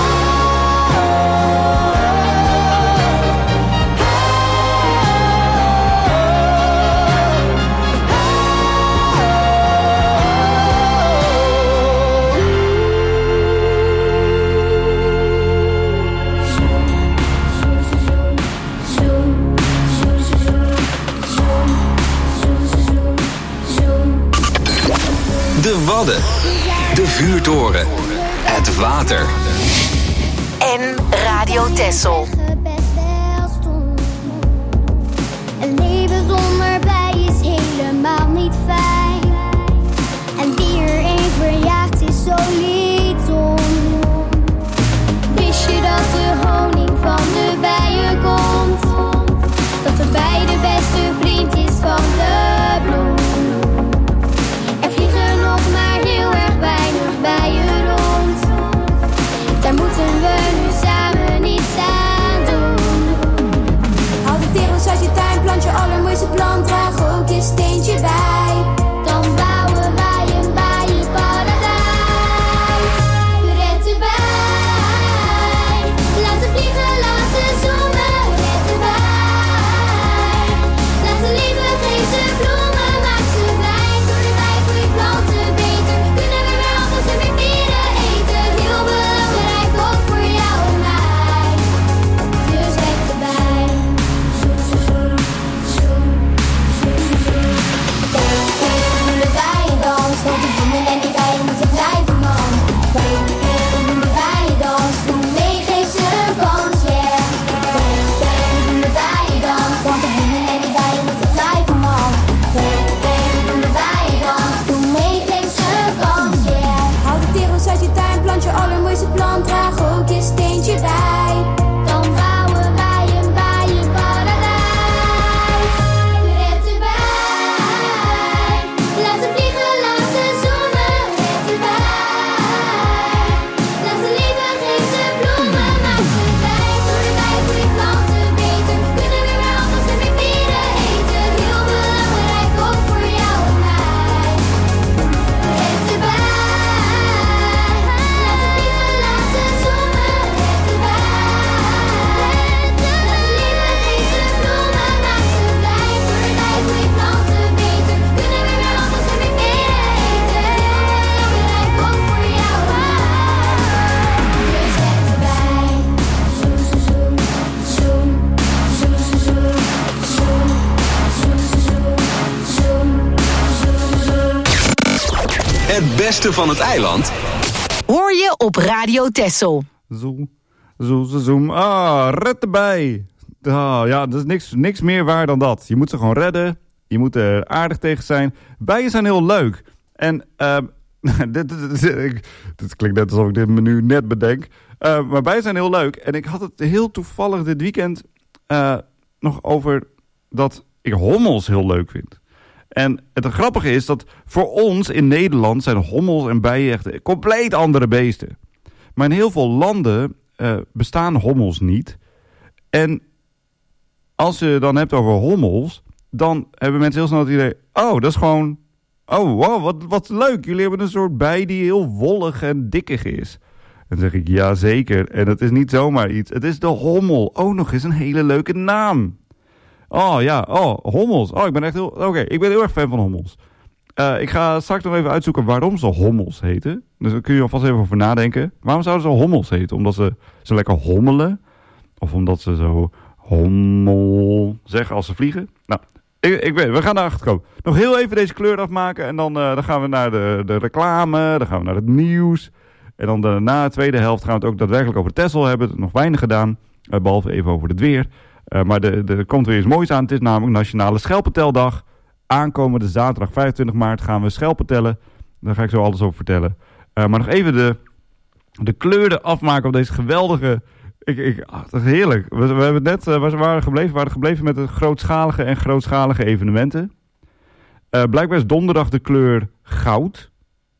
De Wadden, de vuurtoren, het water. En Radio Texel. Een leven zonder bij is helemaal niet fijn. En wie er een verjaagd is, zo liedom. Wist je dat de honing van de bijen komt? Dat de bij de beste vriend is van de bloem. Er vliegen nog maar heel erg weinig bijen rond. Daar moeten we nu samen iets aan beste van het eiland hoor je op Radio Texel. Zoom, zoom, zoom. Ah, red erbij. Ah, ja, dat is niks, niks meer waar dan dat. Je moet ze gewoon redden. Je moet er aardig tegen zijn. Bijen zijn heel leuk. En uh, dit, dit, dit, dit klinkt net alsof ik dit menu net bedenk. Uh, maar bijen zijn heel leuk. En ik had het heel toevallig dit weekend uh, nog over dat ik hommels heel leuk vind. En het grappige is dat voor ons in Nederland zijn hommels en bijen echt compleet andere beesten. Maar in heel veel landen uh, bestaan hommels niet. En als je het dan hebt over hommels, dan hebben mensen heel snel het idee, oh, dat is gewoon, oh, wow, wat, wat leuk. Jullie hebben een soort bij die heel wollig en dikkig is. En dan zeg ik, ja zeker. En het is niet zomaar iets. Het is de hommel. Oh, nog eens een hele leuke naam. Oh ja, oh, hommels. Oh, ik ben echt heel, oké, okay, ik ben heel erg fan van hommels. Uh, ik ga straks nog even uitzoeken waarom ze hommels heten. Dus daar kun je alvast even over nadenken. Waarom zouden ze hommels heten? Omdat ze zo lekker hommelen? Of omdat ze zo hommel zeggen als ze vliegen? Nou, ik, ik weet, we gaan erachter komen. Nog heel even deze kleur afmaken en dan, uh, dan gaan we naar de, de reclame, dan gaan we naar het nieuws. En dan de, na de tweede helft gaan we het ook daadwerkelijk over Texel hebben. Nog weinig gedaan, uh, behalve even over het weer. Uh, maar er de, de, komt weer iets moois aan. Het is namelijk Nationale Schelpenteldag. Aankomende zaterdag vijfentwintig maart gaan we schelpen tellen. Daar ga ik zo alles over vertellen. Uh, maar nog even de, de kleuren afmaken op deze geweldige... Ik, ik, ach, dat is heerlijk. We, we hebben net, uh, we waren gebleven, waren gebleven met de grootschalige en grootschalige evenementen. Uh, blijkbaar is donderdag de kleur goud.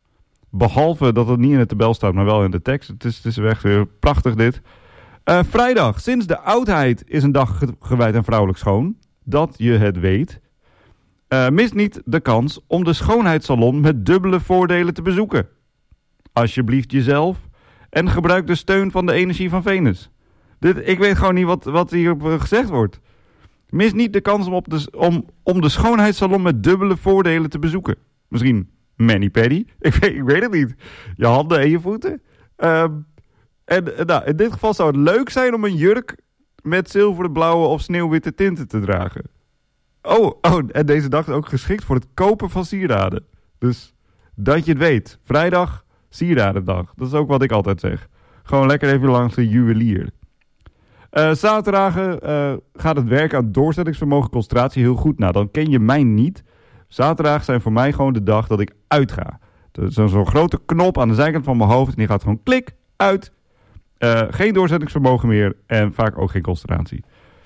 Behalve dat het niet in de tabel staat, maar wel in de tekst. Het is, het is echt weer prachtig dit. Uh, vrijdag, sinds de oudheid, is een dag ge- gewijd aan vrouwelijk schoon. Dat je het weet. Uh, mis niet de kans om de schoonheidssalon met dubbele voordelen te bezoeken. Alsjeblieft jezelf. En gebruik de steun van de energie van Venus. Dit, ik weet gewoon niet wat, wat hier gezegd wordt. Mis niet de kans om, op de, om, om de schoonheidssalon met dubbele voordelen te bezoeken. Misschien mani-pedi. Ik weet, ik weet het niet. Je handen en je voeten. Uh, en nou, in dit geval zou het leuk zijn om een jurk met zilveren, blauwe of sneeuwwitte tinten te dragen. Oh, oh, en deze dag is ook geschikt voor het kopen van sieraden. Dus dat je het weet. Vrijdag, sieradendag. Dat is ook wat ik altijd zeg. Gewoon lekker even langs de juwelier. Uh, zaterdagen uh, gaat het werken aan doorzettingsvermogen, concentratie heel goed. Nou, dan ken je mij niet. Zaterdagen zijn voor mij gewoon de dag dat ik uitga. Dus zo'n zo grote knop aan de zijkant van mijn hoofd. En die gaat gewoon klik, uit. Uh, geen doorzettingsvermogen meer. En vaak ook geen concentratie.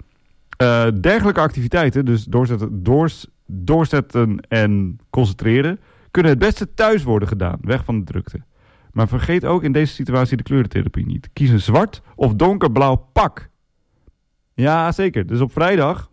Uh, dergelijke activiteiten, dus doorzetten, doors, doorzetten en concentreren, kunnen het beste thuis worden gedaan. Weg van de drukte. Maar vergeet ook in deze situatie de kleurentherapie niet. Kies een zwart of donkerblauw pak. Ja, zeker. Dus op vrijdag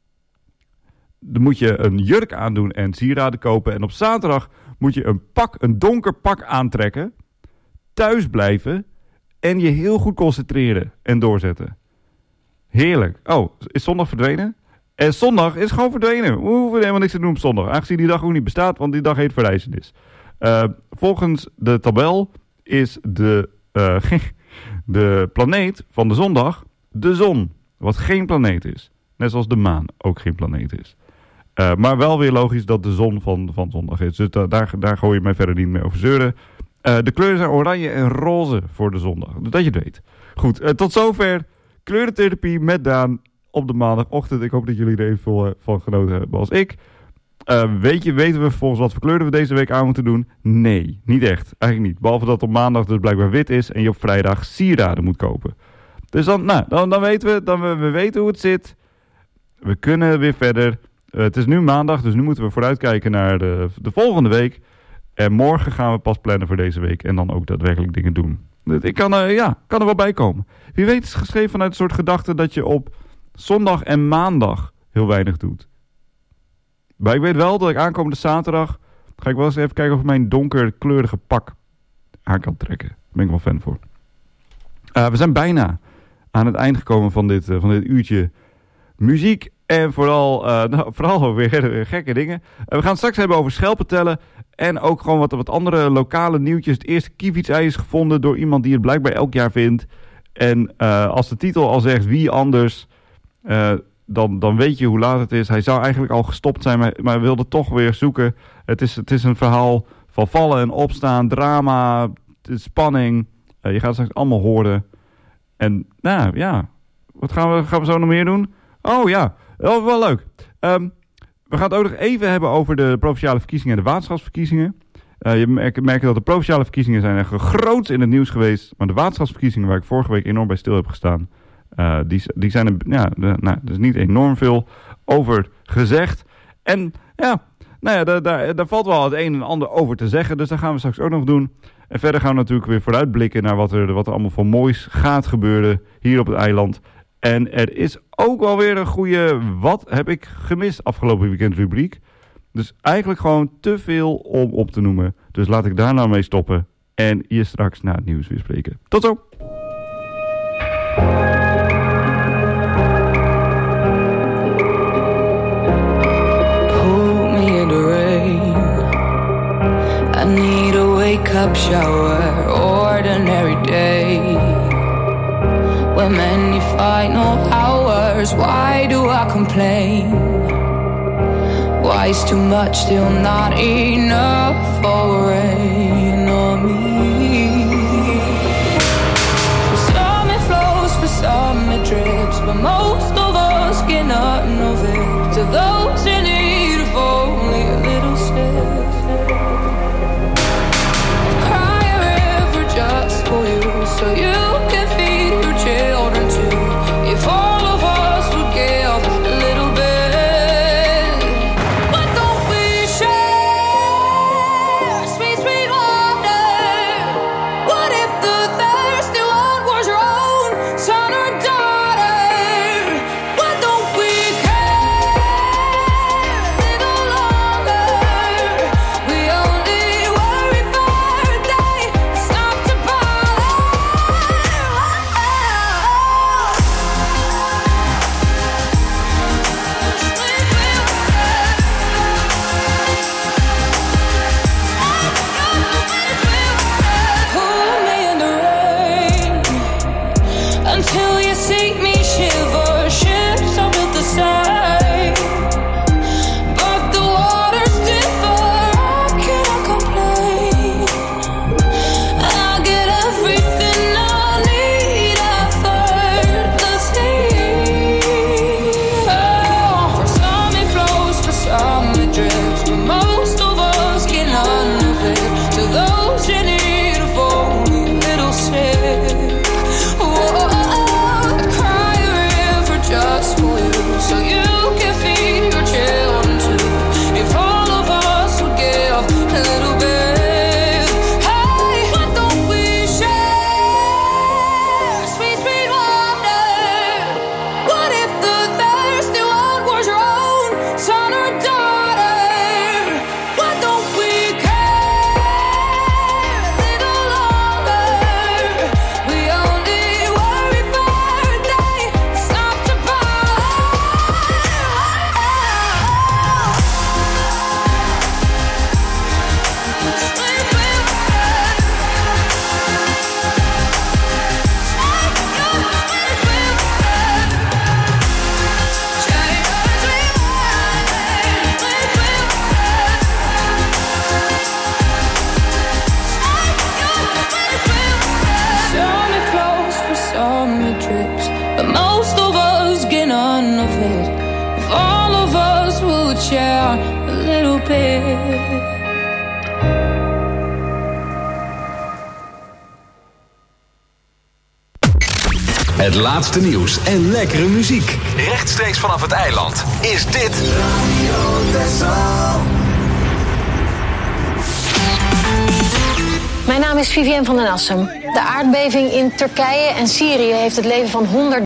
dan moet je een jurk aandoen en sieraden kopen. En op zaterdag moet je een pak, een donker pak aantrekken. Thuis blijven. En je heel goed concentreren en doorzetten. Heerlijk. Oh, is zondag verdwenen? En zondag is gewoon verdwenen. We hoeven helemaal niks te doen op zondag. Aangezien die dag ook niet bestaat, want die dag heet verrijzenis. Uh, volgens de tabel is de, uh, de planeet van de zondag de zon. Wat geen planeet is. Net zoals de maan ook geen planeet is. Uh, maar wel weer logisch dat de zon van, van zondag is. Dus da- daar, daar gooi je mij verder niet meer over zeuren. Uh, de kleuren zijn oranje en roze voor de zondag. Dat je het weet. Goed, uh, tot zover kleurentherapie met Daan op de maandagochtend. Ik hoop dat jullie er even veel van genoten hebben als ik. Uh, weet je, weten we volgens wat voor kleuren we deze week aan moeten doen? Nee, niet echt. Eigenlijk niet. Behalve dat het op maandag dus blijkbaar wit is en je op vrijdag sieraden moet kopen. Dus dan, nou, dan, dan weten we, dan we, we weten hoe het zit. We kunnen weer verder. Uh, het is nu maandag, dus nu moeten we vooruitkijken naar de, de volgende week. En morgen gaan we pas plannen voor deze week en dan ook daadwerkelijk dingen doen. Ik kan, uh, ja, kan er wel bij komen. Wie weet is het geschreven vanuit een soort gedachte dat je op zondag en maandag heel weinig doet. Maar ik weet wel dat ik aankomende zaterdag ga ik wel eens even kijken of ik mijn donkerkleurige pak aan kan trekken. Daar ben ik wel fan voor. Uh, we zijn bijna aan het eind gekomen van dit, uh, van dit uurtje muziek. En vooral, uh, nou, vooral weer gekke dingen. Uh, we gaan het straks hebben over schelpen tellen. En ook gewoon wat, wat andere lokale nieuwtjes. Het eerste kievietsei is gevonden door iemand die het blijkbaar elk jaar vindt. En uh, als de titel al zegt wie anders, uh, dan, dan weet je hoe laat het is. Hij zou eigenlijk al gestopt zijn, maar, maar wilde toch weer zoeken. Het is, het is een verhaal van vallen en opstaan, drama, spanning. Uh, je gaat het straks allemaal horen. En nou ja, wat gaan we, gaan we zo nog meer doen? Oh ja, wel, wel leuk. Um, we gaan het ook nog even hebben over de provinciale verkiezingen en de waterschapsverkiezingen. Uh, je merkt, merkt dat de provinciale verkiezingen zijn echt groot in het nieuws geweest. Maar de waterschapsverkiezingen, waar ik vorige week enorm bij stil heb gestaan, uh, die, die zijn er, ja, de, nou, er is niet enorm veel over gezegd. En ja, nou ja, daar, daar, daar valt wel het een en ander over te zeggen. Dus dat gaan we straks ook nog doen. En verder gaan we natuurlijk weer vooruitblikken naar wat er, wat er allemaal voor moois gaat gebeuren hier op het eiland. En er is ook wel weer een goede wat heb ik gemist afgelopen weekend rubriek. Dus eigenlijk gewoon te veel om op te noemen. Dus laat ik daar nou mee stoppen. En je straks na het nieuws weer spreken. Tot zo! Hold me in the rain. I need a wake-up shower. Ordinary day. When many final hours. Why do I complain? Why is too much still not enough for rain on me? For some it flows, for some it drips, but most of us get nothing of it. To those in need of only a little sip, cry a river just for you, so you can feed your children too. If all of us would give a little bit. Het laatste nieuws en lekkere muziek. Rechtstreeks vanaf het eiland is dit Radio Texel. Mijn naam is Vivienne van den Assem. De aardbeving in Turkije en Syrië heeft het leven van honderd